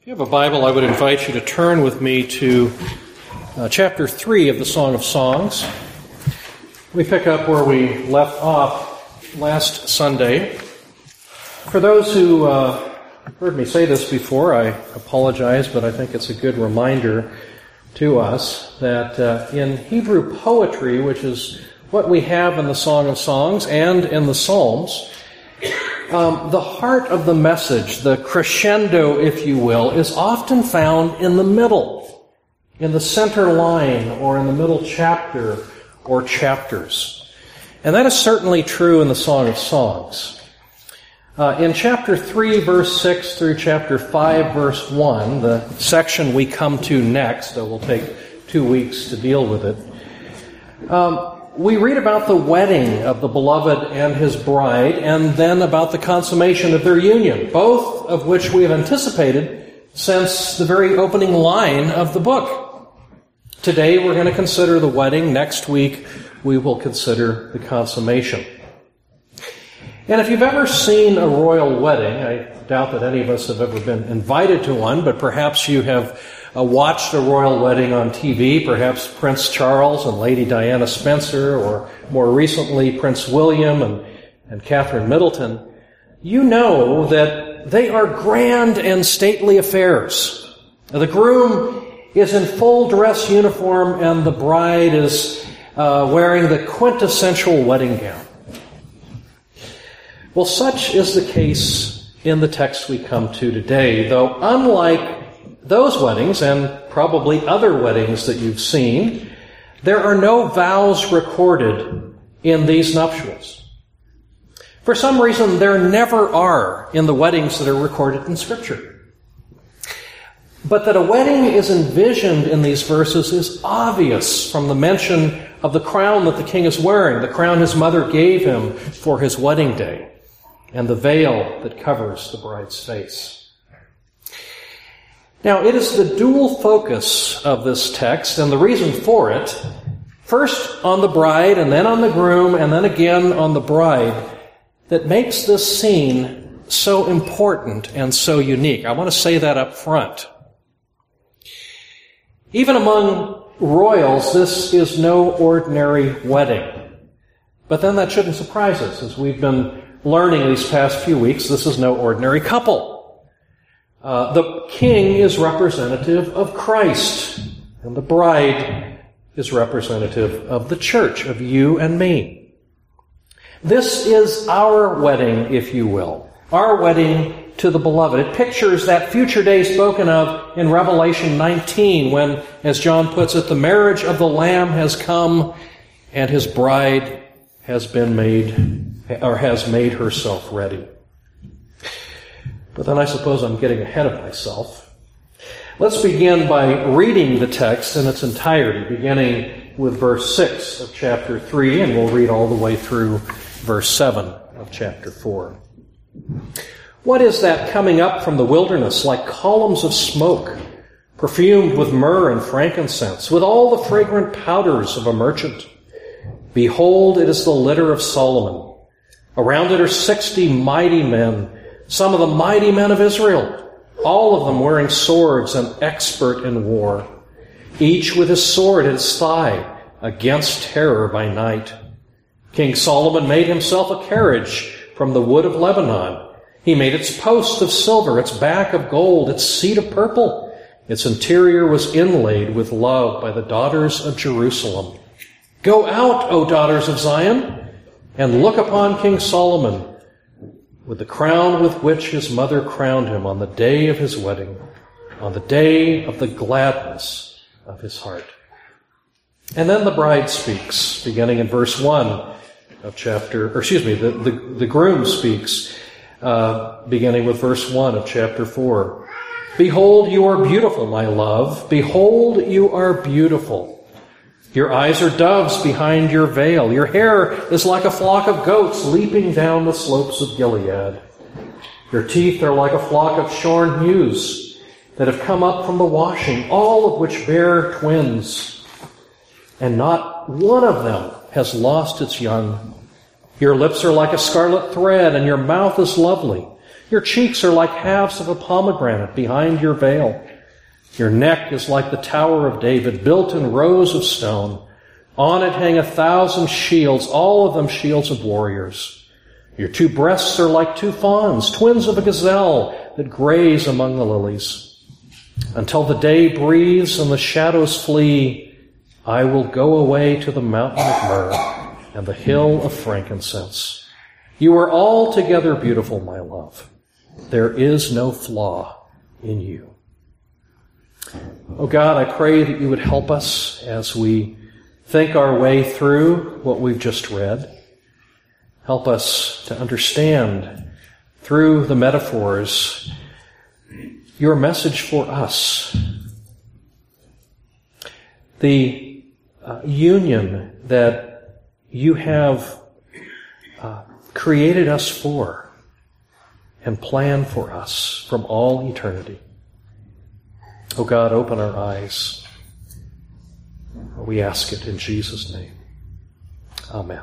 you have a Bible, I would invite you to turn with me to chapter 3 of the Song of Songs. We pick up where we left off last Sunday. For those who heard me say this before, I apologize, but I think it's a good reminder to us that in Hebrew poetry, which is what we have in the Song of Songs and in the Psalms, the heart of the message, the crescendo, if you will, is often found in the middle, in the center line, or in the middle chapter or chapters. And that is certainly true in the Song of Songs. In chapter 3, verse 6 through chapter 5, verse 1, the section we come to next, though we'll take 2 weeks to deal with it, we read about the wedding of the beloved and his bride, and then about the consummation of their union, both of which we have anticipated since the very opening line of the book. Today we're going to consider the wedding. Next week we will consider the consummation. And if you've ever seen a royal wedding, I doubt that any of us have ever been invited to one, but perhaps you have watched a royal wedding on TV, perhaps Prince Charles and Lady Diana Spencer, or more recently Prince William and Catherine Middleton, you know that they are grand and stately affairs. The groom is in full dress uniform and the bride is wearing the quintessential wedding gown. Well, such is the case in the text we come to today, though unlike those weddings, and probably other weddings that you've seen, there are no vows recorded in these nuptials. For some reason, there never are in the weddings that are recorded in Scripture. But that a wedding is envisioned in these verses is obvious from the mention of the crown that the king is wearing, the crown his mother gave him for his wedding day, and the veil that covers the bride's face. Now, it is the dual focus of this text, and the reason for it, first on the bride, and then on the groom, and then again on the bride, that makes this scene so important and so unique. I want to say that up front. Even among royals, this is no ordinary wedding. But then that shouldn't surprise us. As we've been learning these past few weeks, this is no ordinary couple. The king is representative of Christ, and the bride is representative of the church, of you and me. This is our wedding, if you will, our wedding to the beloved. It pictures that future day spoken of in Revelation 19 when, as John puts it, the marriage of the Lamb has come and his bride has made herself ready. But then I suppose I'm getting ahead of myself. Let's begin by reading the text in its entirety, beginning with verse 6 of chapter 3, and we'll read all the way through verse 7 of chapter 4. What is that coming up from the wilderness like columns of smoke, perfumed with myrrh and frankincense, with all the fragrant powders of a merchant? Behold, it is the litter of Solomon. Around it are 60 mighty men, some of the mighty men of Israel, all of them wearing swords and expert in war, each with his sword at his thigh, against terror by night. King Solomon made himself a carriage from the wood of Lebanon. He made its posts of silver, its back of gold, its seat of purple. Its interior was inlaid with love by the daughters of Jerusalem. Go out, O daughters of Zion, and look upon King Solomon, with the crown with which his mother crowned him on the day of his wedding, on the day of the gladness of his heart. And then the bride speaks, beginning in verse 1 of the groom speaks, beginning with verse 1 of chapter 4. Behold, you are beautiful, my love. Behold, you are beautiful. Your eyes are doves behind your veil. Your hair is like a flock of goats leaping down the slopes of Gilead. Your teeth are like a flock of shorn ewes that have come up from the washing, all of which bear twins. And not one of them has lost its young. Your lips are like a scarlet thread, and your mouth is lovely. Your cheeks are like halves of a pomegranate behind your veil. Your neck is like the Tower of David, built in rows of stone. On it hang 1,000 shields, all of them shields of warriors. Your 2 breasts are like 2 fawns, twins of a gazelle that graze among the lilies. Until the day breathes and the shadows flee, I will go away to the mountain of myrrh and the hill of frankincense. You are altogether beautiful, my love. There is no flaw in you. Oh God, I pray that you would help us as we think our way through what we've just read. Help us to understand through the metaphors your message for us. The union that you have created us for and planned for us from all eternity. Oh God, open our eyes. We ask it in Jesus' name. Amen.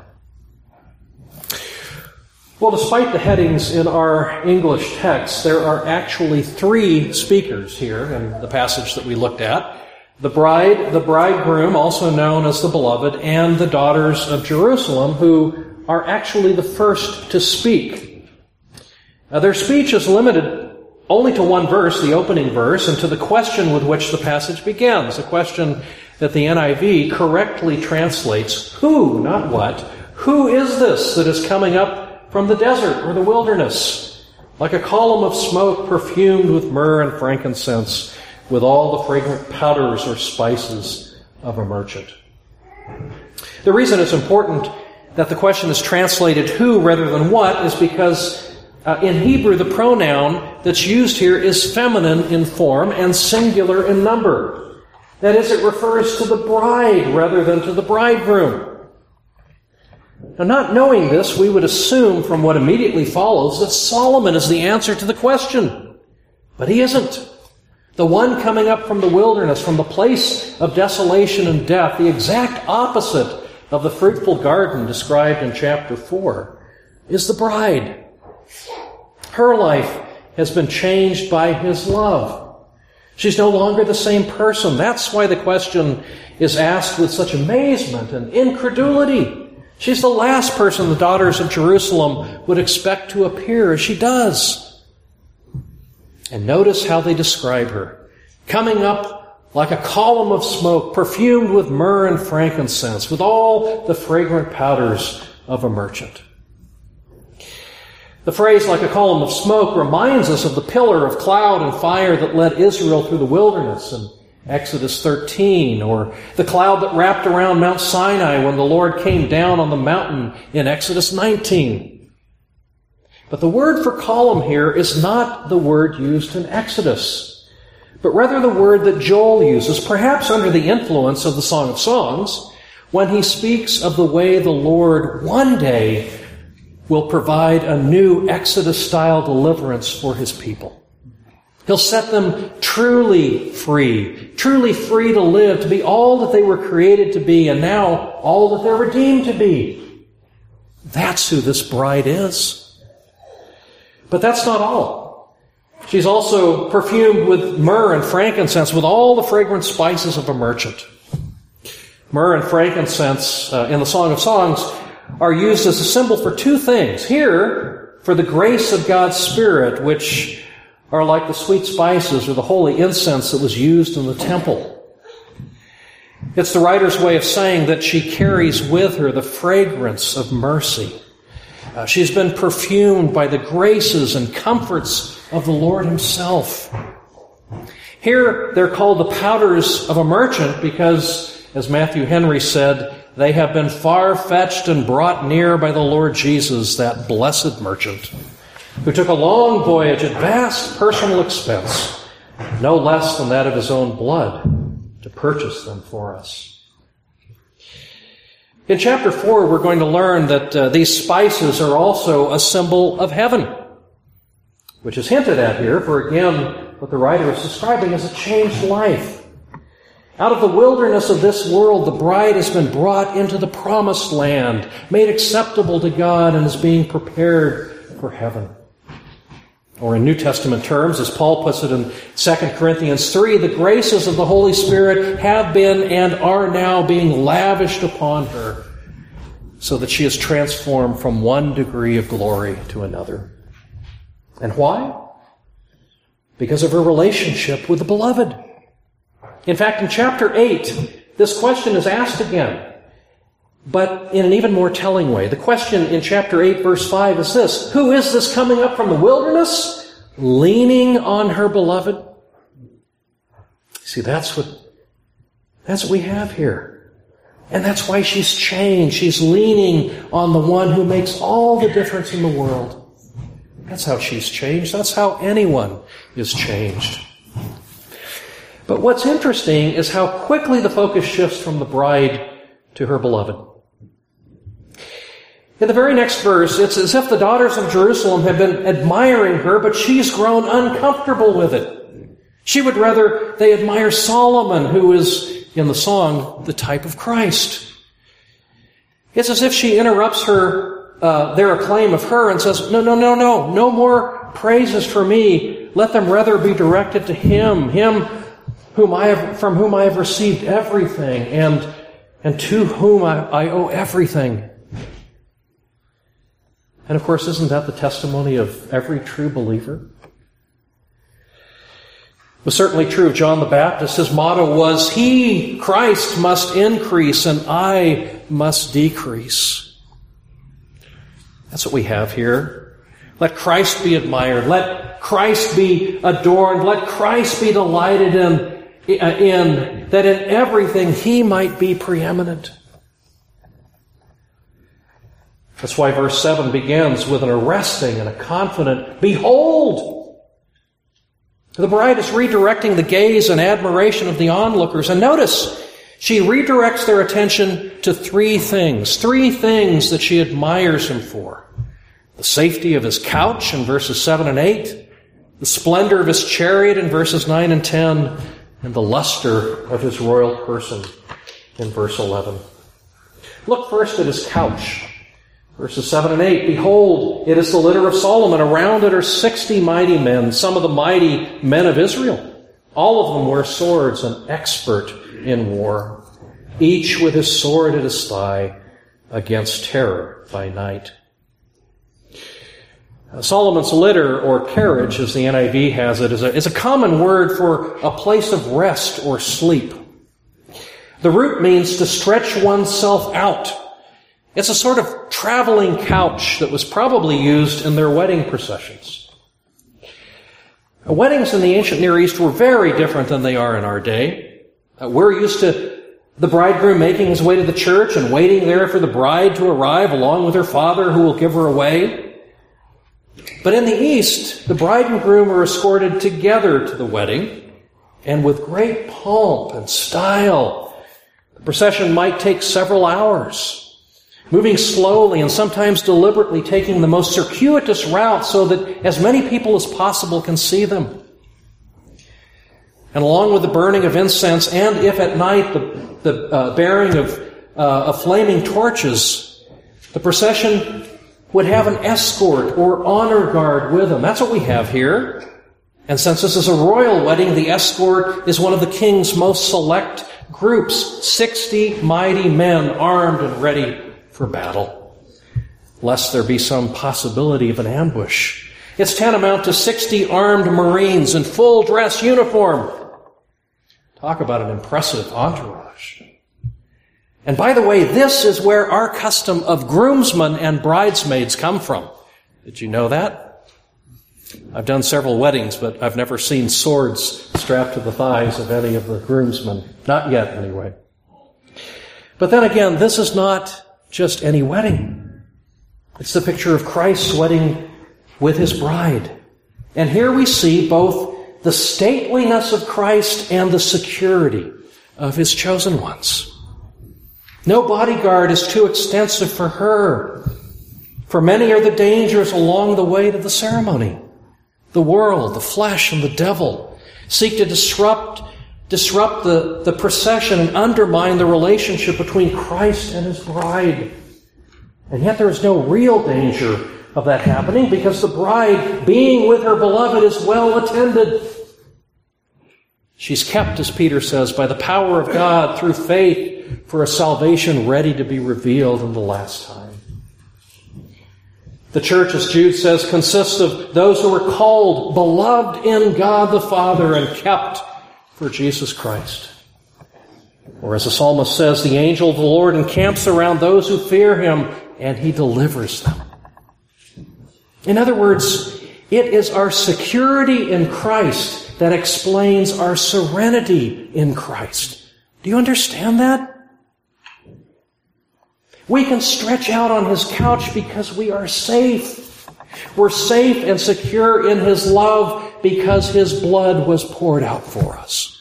Well, despite the headings in our English text, there are actually 3 speakers here in the passage that we looked at. The bride, the bridegroom, also known as the beloved, and the daughters of Jerusalem, who are actually the first to speak. Their speech is limited only to one verse, the opening verse, and to the question with which the passage begins, a question that the NIV correctly translates, who, not what, who is this that is coming up from the desert or the wilderness, like a column of smoke perfumed with myrrh and frankincense, with all the fragrant powders or spices of a merchant? The reason it's important that the question is translated who rather than what is because in Hebrew the pronoun that's used here is feminine in form and singular in number. That is, it refers to the bride rather than to the bridegroom. Now, not knowing this, we would assume from what immediately follows that Solomon is the answer to the question. But he isn't. The one coming up from the wilderness, from the place of desolation and death, the exact opposite of the fruitful garden described in chapter 4, is the bride. Her life has been changed by his love. She's no longer the same person. That's why the question is asked with such amazement and incredulity. She's the last person the daughters of Jerusalem would expect to appear as she does. And notice how they describe her. Coming up like a column of smoke, perfumed with myrrh and frankincense, with all the fragrant powders of a merchant. The phrase, like a column of smoke, reminds us of the pillar of cloud and fire that led Israel through the wilderness in Exodus 13, or the cloud that wrapped around Mount Sinai when the Lord came down on the mountain in Exodus 19. But the word for column here is not the word used in Exodus, but rather the word that Joel uses, perhaps under the influence of the Song of Songs, when he speaks of the way the Lord one day will provide a new Exodus-style deliverance for his people. He'll set them truly free to live, to be all that they were created to be, and now all that they're redeemed to be. That's who this bride is. But that's not all. She's also perfumed with myrrh and frankincense, with all the fragrant spices of a merchant. Myrrh and frankincense in the Song of Songs are used as a symbol for 2 things. Here, for the grace of God's Spirit, which are like the sweet spices or the holy incense that was used in the temple. It's the writer's way of saying that she carries with her the fragrance of mercy. She's been perfumed by the graces and comforts of the Lord himself. Here, they're called the powders of a merchant because, as Matthew Henry said, they have been far-fetched and brought near by the Lord Jesus, that blessed merchant, who took a long voyage at vast personal expense, no less than that of his own blood, to purchase them for us. In chapter 4, we're going to learn that these spices are also a symbol of heaven, which is hinted at here, for again, what the writer is describing is a changed life. Out of the wilderness of this world, the bride has been brought into the promised land, made acceptable to God, and is being prepared for heaven. Or in New Testament terms, as Paul puts it in 2 Corinthians 3, the graces of the Holy Spirit have been and are now being lavished upon her, so that she is transformed from one degree of glory to another. And why? Because of her relationship with the Beloved. In fact, in chapter 8, this question is asked again, but in an even more telling way. The question in chapter 8, verse 5 is this: who is this coming up from the wilderness, leaning on her Beloved? See, that's what we have here. And that's why she's changed. She's leaning on the one who makes all the difference in the world. That's how she's changed. That's how anyone is changed. But what's interesting is how quickly the focus shifts from the bride to her Beloved. In the very next verse, it's as if the daughters of Jerusalem have been admiring her, but she's grown uncomfortable with it. She would rather they admire Solomon, who is, in the song, the type of Christ. It's as if she interrupts their acclaim of her and says, no more praises for me. Let them rather be directed to Him from whom I have received everything, and to whom I owe everything. And of course, isn't that the testimony of every true believer? It was certainly true of John the Baptist. His motto was, He, Christ, must increase and I must decrease. That's what we have here. Let Christ be admired. Let Christ be adorned. Let Christ be delighted in that in everything He might be preeminent. That's why verse 7 begins with an arresting and a confident, behold! The bride is redirecting the gaze and admiration of the onlookers. And notice, she redirects their attention to three things that she admires Him for. The safety of His couch in verses 7 and 8, the splendor of His chariot in verses 9 and 10, and the luster of His royal person in verse 11. Look first at His couch. Verses 7 and 8, behold, it is the litter of Solomon. Around it are 60 mighty men, some of the mighty men of Israel. All of them wear swords and expert in war, each with his sword at his thigh against terror by night. Solomon's litter, or carriage, as the NIV has it, is a common word for a place of rest or sleep. The root means to stretch oneself out. It's a sort of traveling couch that was probably used in their wedding processions. Weddings in the ancient Near East were very different than they are in our day. We're used to the bridegroom making his way to the church and waiting there for the bride to arrive along with her father who will give her away. But in the East, the bride and groom are escorted together to the wedding, and with great pomp and style. The procession might take several hours, moving slowly and sometimes deliberately taking the most circuitous route so that as many people as possible can see them. And along with the burning of incense, and if at night the bearing of flaming torches, the procession would have an escort or honor guard with them. That's what we have here. And since this is a royal wedding, the escort is one of the king's most select groups, 60 mighty men armed and ready for battle, lest there be some possibility of an ambush. It's tantamount to 60 armed Marines in full dress uniform. Talk about an impressive entourage. And by the way, this is where our custom of groomsmen and bridesmaids come from. Did you know that? I've done several weddings, but I've never seen swords strapped to the thighs of any of the groomsmen. Not yet, anyway. But then again, this is not just any wedding. It's the picture of Christ's wedding with His bride. And here we see both the stateliness of Christ and the security of His chosen ones. No bodyguard is too extensive for her, for many are the dangers along the way to the ceremony. The world, the flesh, and the devil seek to disrupt the procession and undermine the relationship between Christ and His bride. And yet there is no real danger of that happening because the bride, being with her beloved, is well attended. She's kept, as Peter says, by the power of God through faith for a salvation ready to be revealed in the last time. The church, as Jude says, consists of those who are called, beloved in God the Father, and kept for Jesus Christ. Or as the psalmist says, the angel of the Lord encamps around those who fear him, and he delivers them. In other words, it is our security in Christ that explains our serenity in Christ. Do you understand that? We can stretch out on his couch because we are safe. We're safe and secure in his love because his blood was poured out for us.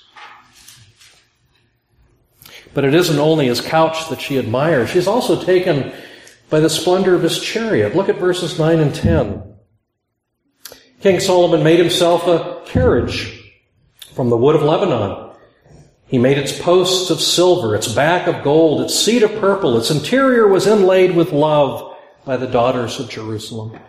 But it isn't only his couch that she admires. She's also taken by the splendor of his chariot. Look at verses 9 and 10. King Solomon made himself a carriage from the wood of Lebanon. He made its posts of silver, its back of gold, its seat of purple. Its interior was inlaid with love by the daughters of Jerusalem.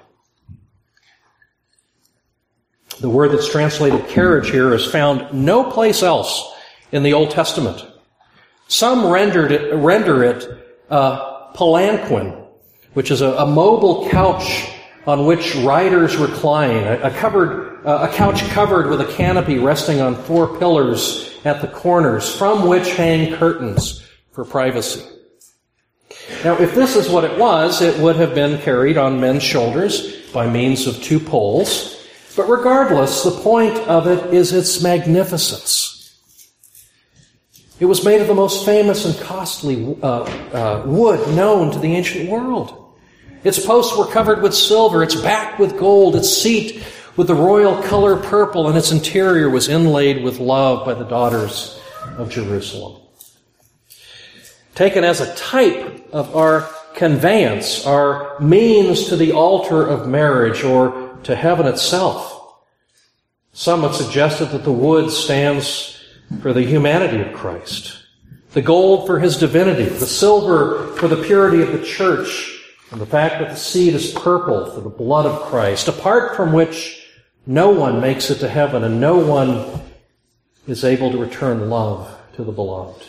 The word that's translated carriage here is found no place else in the Old Testament. Some render it palanquin, which is a mobile couch on which riders recline, a couch covered with a canopy resting on 4 pillars at the corners, from which hang curtains for privacy. Now, if this is what it would have been carried on men's shoulders by means of 2 poles. But regardless, the point of it is its magnificence. It was made of the most famous and costly wood known to the ancient world. Its posts were covered with silver, its back with gold, its seat with the royal color purple, and its interior was inlaid with love by the daughters of Jerusalem. Taken as a type of our conveyance, our means to the altar of marriage or to heaven itself, some have suggested that the wood stands for the humanity of Christ, the gold for his divinity, the silver for the purity of the church, and the fact that the seed is purple for the blood of Christ, apart from which no one makes it to heaven and no one is able to return love to the beloved.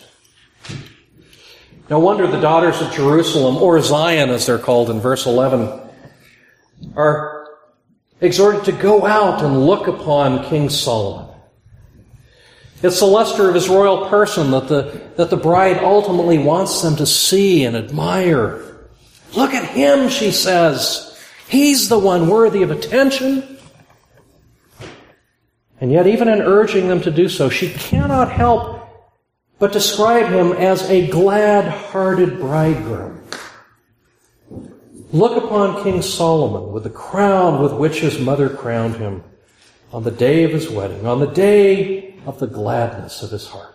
No wonder the daughters of Jerusalem, or Zion as they're called in verse 11, are exhorted to go out and look upon King Solomon. It's the luster of his royal person that the bride ultimately wants them to see and admire. Look at him, she says. He's the one worthy of attention. And yet, even in urging them to do so, she cannot help but describe him as a glad-hearted bridegroom. Look upon King Solomon with the crown with which his mother crowned him on the day of his wedding, on the day of the gladness of his heart.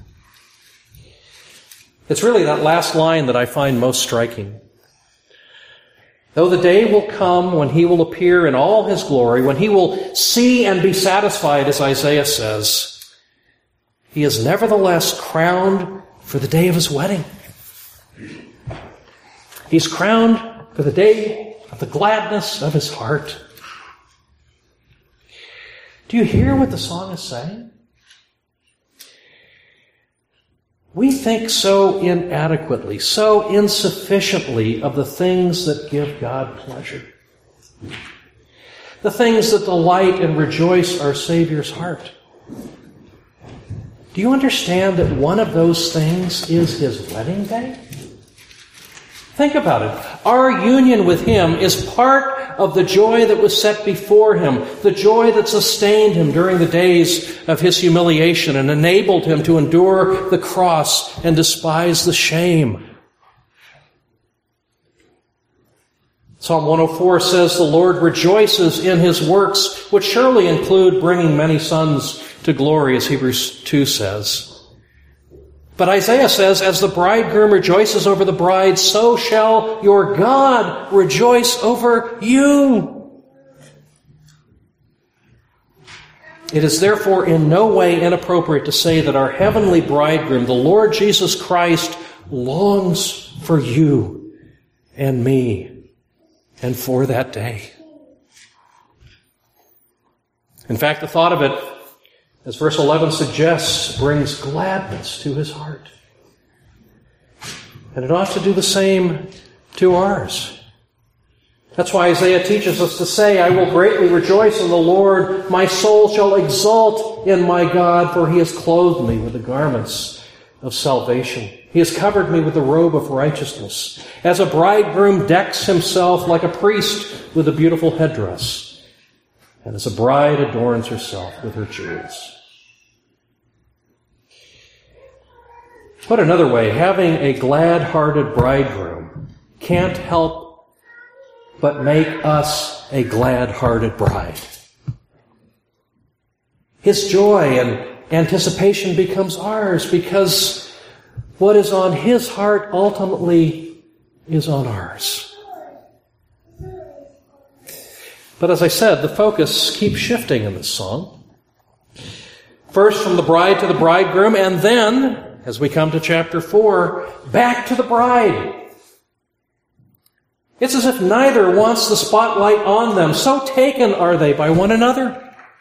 It's really that last line that I find most striking. Though the day will come when he will appear in all his glory, when he will see and be satisfied, as Isaiah says, he is nevertheless crowned for the day of his wedding. He's crowned for the day of the gladness of his heart. Do you hear what the song is saying? We think so inadequately, so insufficiently of the things that give God pleasure. The things that delight and rejoice our Savior's heart. Do you understand that one of those things is his wedding day? Think about it. Our union with him is part of the joy that was set before him, the joy that sustained him during the days of his humiliation and enabled him to endure the cross and despise the shame. Psalm 104 says, "The Lord rejoices in his works," which surely include bringing many sons to glory, as Hebrews 2 says. But Isaiah says, "As the bridegroom rejoices over the bride, so shall your God rejoice over you." It is therefore in no way inappropriate to say that our heavenly bridegroom, the Lord Jesus Christ, longs for you and me. and for that day. In fact, the thought of it, as verse 11 suggests, brings gladness to his heart. And it ought to do the same to ours. That's why Isaiah teaches us to say, I will greatly rejoice in the Lord. My soul shall exult in my God, for he has clothed me with the garments of salvation. He has covered me with the robe of righteousness, as a bridegroom decks himself like a priest with a beautiful headdress, and as a bride adorns herself with her jewels. Put another way, having a glad-hearted bridegroom can't help but make us a glad-hearted bride. His joy and anticipation becomes ours because what is on his heart ultimately is on ours. But as I said, the focus keeps shifting in this song. First from the bride to the bridegroom, and then, as we come to chapter 4, back to the bride. It's as if neither wants the spotlight on them. So taken are they by one another.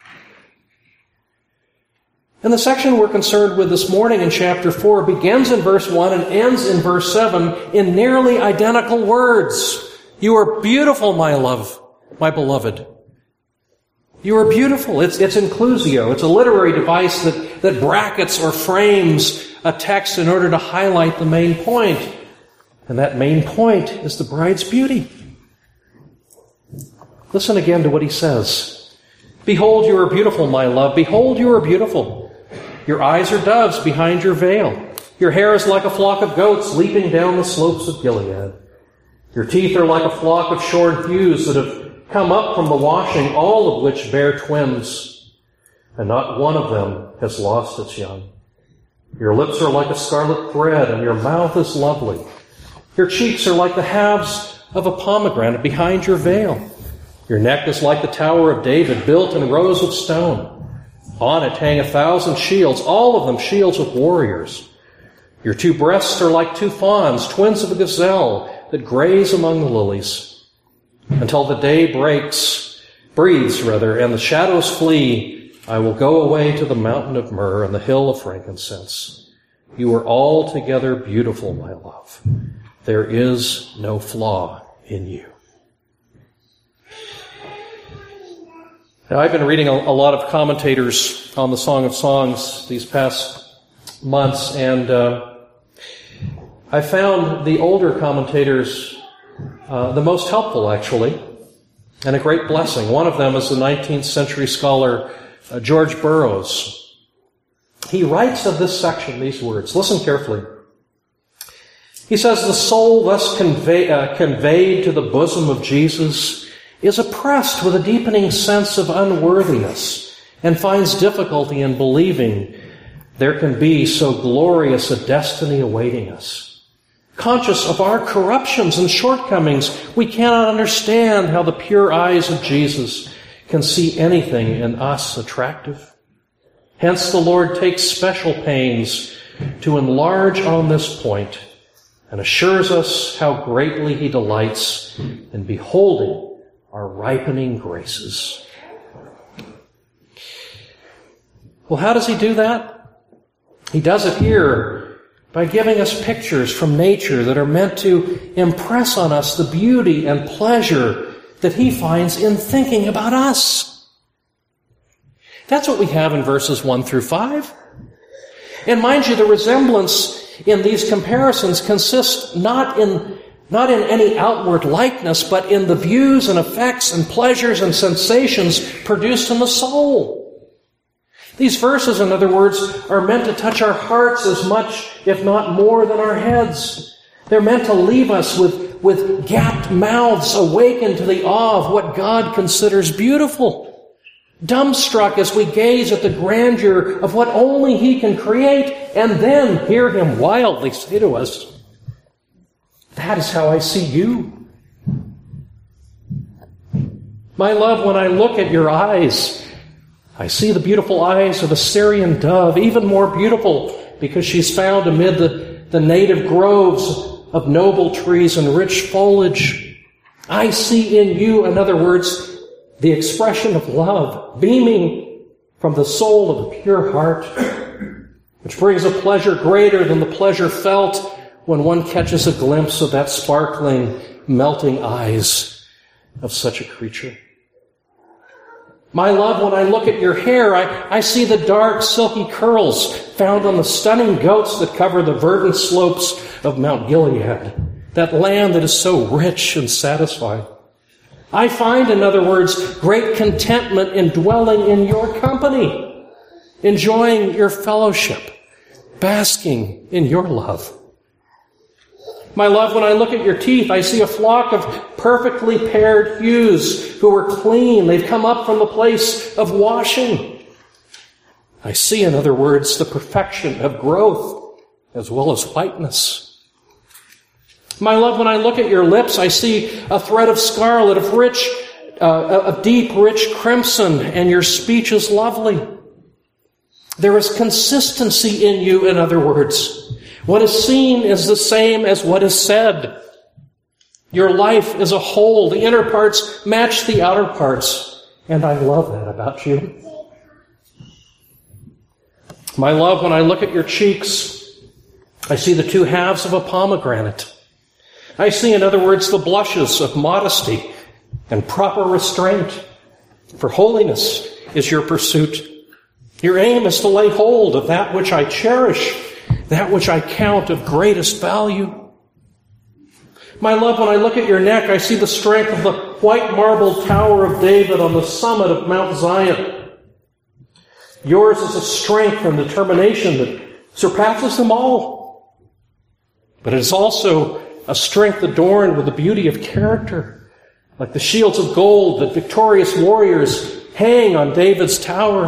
And the section we're concerned with this morning in chapter 4 begins in verse 1 and ends in verse 7 in nearly identical words. You are beautiful, my love, my beloved. You are beautiful. It's inclusio. It's a literary device that brackets or frames a text in order to highlight the main point. And that main point is the bride's beauty. Listen again to what he says. Behold, you are beautiful, my love. Behold, you are beautiful. Your eyes are doves behind your veil. Your hair is like a flock of goats leaping down the slopes of Gilead. Your teeth are like a flock of shorn ewes that have come up from the washing, all of which bear twins, and not one of them has lost its young. Your lips are like a scarlet thread, and your mouth is lovely. Your cheeks are like the halves of a pomegranate behind your veil. Your neck is like the Tower of David, built in rows of stone. On it hang 1,000 shields, all of them shields of warriors. Your two breasts are like two fawns, twins of a gazelle that graze among the lilies. Until the day breathes, and the shadows flee, I will go away to the mountain of myrrh and the hill of frankincense. You are altogether beautiful, my love. There is no flaw in you. Now, I've been reading a lot of commentators on the Song of Songs these past months, and I found the older commentators the most helpful, actually, and a great blessing. One of them is the 19th century scholar George Burroughs. He writes of this section these words. Listen carefully. He says, the soul thus conveyed to the bosom of Jesus is oppressed with a deepening sense of unworthiness and finds difficulty in believing there can be so glorious a destiny awaiting us. Conscious of our corruptions and shortcomings, we cannot understand how the pure eyes of Jesus can see anything in us attractive. Hence the Lord takes special pains to enlarge on this point and assures us how greatly he delights in beholding our ripening graces. Well, how does he do that? He does it here by giving us pictures from nature that are meant to impress on us the beauty and pleasure that he finds in thinking about us. That's what we have in verses 1 through 5. And mind you, the resemblance in these comparisons consists not in any outward likeness, but in the views and effects and pleasures and sensations produced in the soul. These verses, in other words, are meant to touch our hearts as much, if not more, than our heads. They're meant to leave us with gapped mouths awakened to the awe of what God considers beautiful, dumbstruck as we gaze at the grandeur of what only he can create, and then hear him wildly say to us, that is how I see you. My love, when I look at your eyes, I see the beautiful eyes of a Syrian dove, even more beautiful because she's found amid the native groves of noble trees and rich foliage. I see in you, in other words, the expression of love beaming from the soul of the pure heart, which brings a pleasure greater than the pleasure felt when one catches a glimpse of that sparkling, melting eyes of such a creature. My love, when I look at your hair, I see the dark, silky curls found on the stunning goats that cover the verdant slopes of Mount Gilead, that land that is so rich and satisfying. I find, in other words, great contentment in dwelling in your company, enjoying your fellowship, basking in your love. My love, when I look at your teeth, I see a flock of perfectly paired ewes who are clean. They've come up from the place of washing. I see, in other words, the perfection of growth as well as whiteness. My love, when I look at your lips, I see a thread of scarlet, of deep, rich crimson, and your speech is lovely. There is consistency in you, in other words. What is seen is the same as what is said. Your life is a whole. The inner parts match the outer parts. And I love that about you. My love, when I look at your cheeks, I see the two halves of a pomegranate. I see, in other words, the blushes of modesty and proper restraint. For holiness is your pursuit. Your aim is to lay hold of that which I cherish, that which I count of greatest value. My love, when I look at your neck, I see the strength of the white marble tower of David on the summit of Mount Zion. Yours is a strength and determination that surpasses them all. But it is also a strength adorned with the beauty of character, like the shields of gold that victorious warriors hang on David's tower.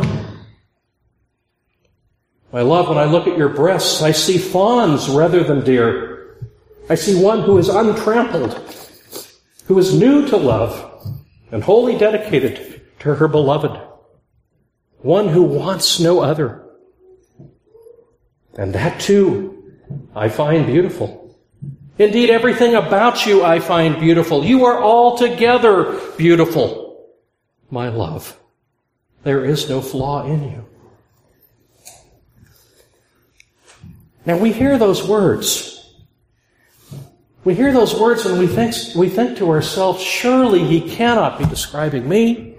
My love, when I look at your breasts, I see fawns rather than deer. I see one who is untrampled, who is new to love and wholly dedicated to her beloved. One who wants no other. And that too, I find beautiful. Indeed, everything about you I find beautiful. You are altogether beautiful, my love. There is no flaw in you. Now we hear those words. We hear those words and we think to ourselves, surely he cannot be describing me.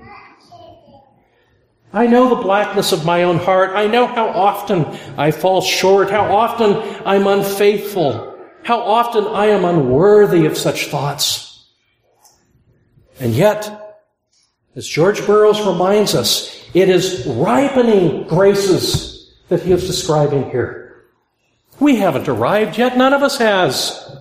I know the blackness of my own heart. I know how often I fall short, how often I'm unfaithful, how often I am unworthy of such thoughts. And yet, as George Burroughs reminds us, it is ripening graces that he is describing here. We haven't arrived yet. None of us has.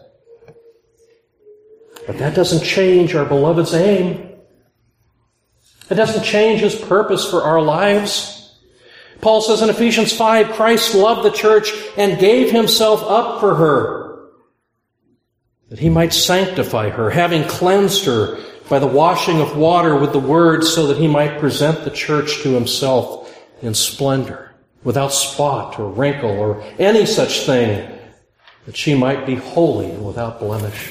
But that doesn't change our beloved's aim. It doesn't change his purpose for our lives. Paul says in Ephesians 5, Christ loved the church and gave himself up for her, that he might sanctify her, having cleansed her by the washing of water with the word, so that he might present the church to himself in splendor, without spot or wrinkle or any such thing, that she might be holy and without blemish.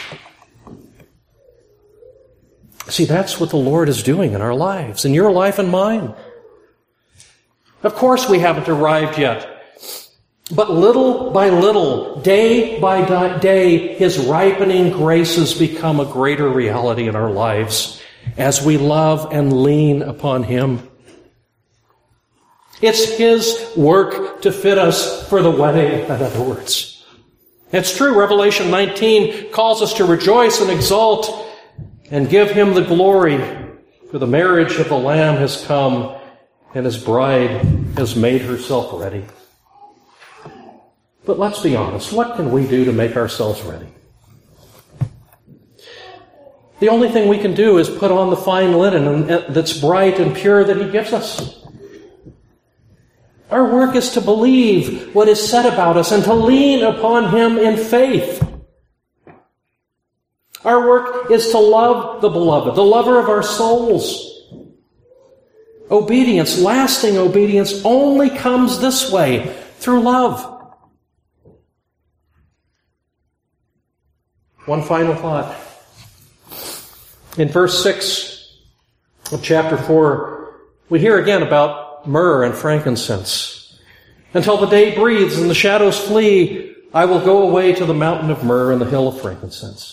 See, that's what the Lord is doing in our lives, in your life and mine. Of course we haven't arrived yet. But little by little, day by day, his ripening graces become a greater reality in our lives as we love and lean upon him. It's his work to fit us for the wedding, in other words. It's true, Revelation 19 calls us to rejoice and exult and give him the glory, for the marriage of the Lamb has come, and his bride has made herself ready. But let's be honest, what can we do to make ourselves ready? The only thing we can do is put on the fine linen that's bright and pure that he gives us. Our work is to believe what is said about us and to lean upon him in faith. Our work is to love the beloved, the lover of our souls. Obedience, lasting obedience, only comes this way, through love. One final thought. In verse 6 of chapter 4, we hear again about myrrh and frankincense. Until the day breathes and the shadows flee, I will go away to the mountain of myrrh and the hill of frankincense.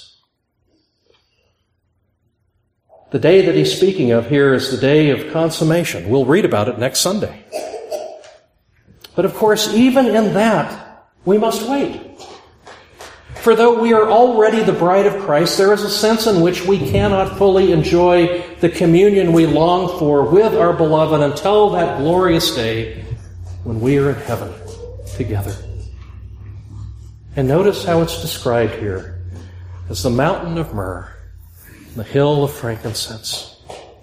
The day that he's speaking of here is the day of consummation. We'll read about it next Sunday. But of course, even in that, we must wait. For though we are already the bride of Christ, there is a sense in which we cannot fully enjoy the communion we long for with our beloved until that glorious day when we are in heaven together. And notice how it's described here as the mountain of myrrh, the hill of frankincense.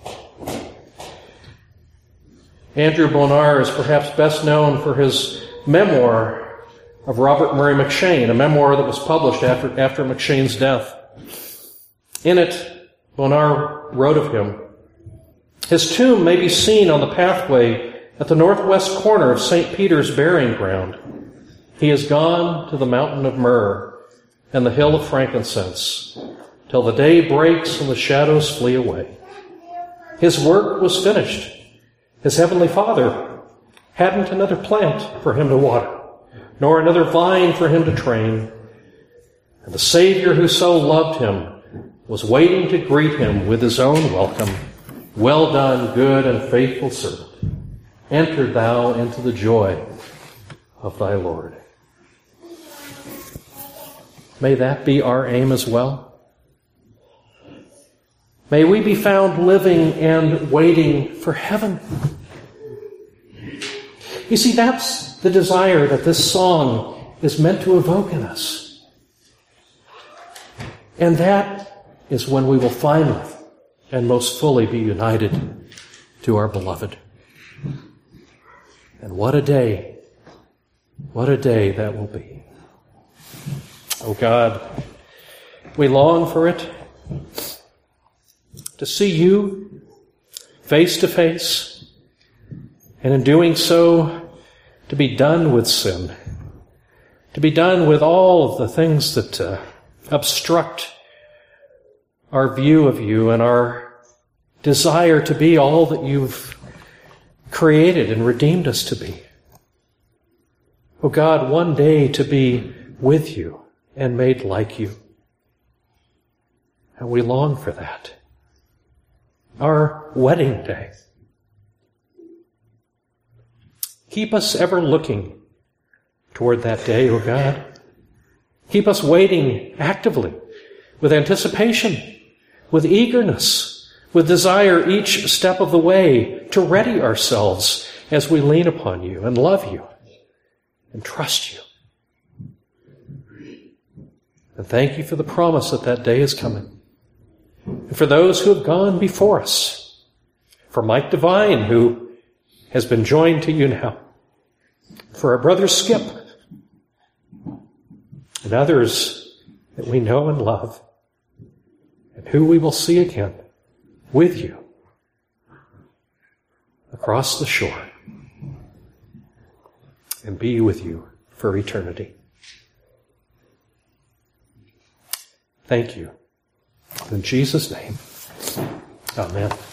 Andrew Bonar is perhaps best known for his memoir of Robert Murray M'Cheyne, a memoir that was published after M'Cheyne's death. In it, Bonar wrote of him, "His tomb may be seen on the pathway at the northwest corner of St. Peter's burying ground. He has gone to the mountain of myrrh and the hill of frankincense till the day breaks and the shadows flee away. His work was finished. His heavenly Father hadn't another plant for him to water, nor another vine for him to train. And the Savior who so loved him was waiting to greet him with his own welcome. Well done, good and faithful servant. Enter thou into the joy of thy Lord." May that be our aim as well. May we be found living and waiting for heaven. You see, that's the desire that this song is meant to evoke in us. And that is when we will finally and most fully be united to our beloved. And what a day that will be. Oh God, we long for it, to see you face to face, and in doing so, to be done with sin, to be done with all of the things that obstruct our view of you and our desire to be all that you've created and redeemed us to be. Oh God, one day to be with you and made like you. And we long for that. Our wedding day. Keep us ever looking toward that day, O God. Keep us waiting actively, with anticipation, with eagerness, with desire each step of the way to ready ourselves as we lean upon you and love you and trust you. And thank you for the promise that that day is coming. And for those who have gone before us, for Mike Devine, who has been joined to you now, for our brother Skip, and others that we know and love, and who we will see again with you across the shore and be with you for eternity. Thank you. In Jesus' name, amen.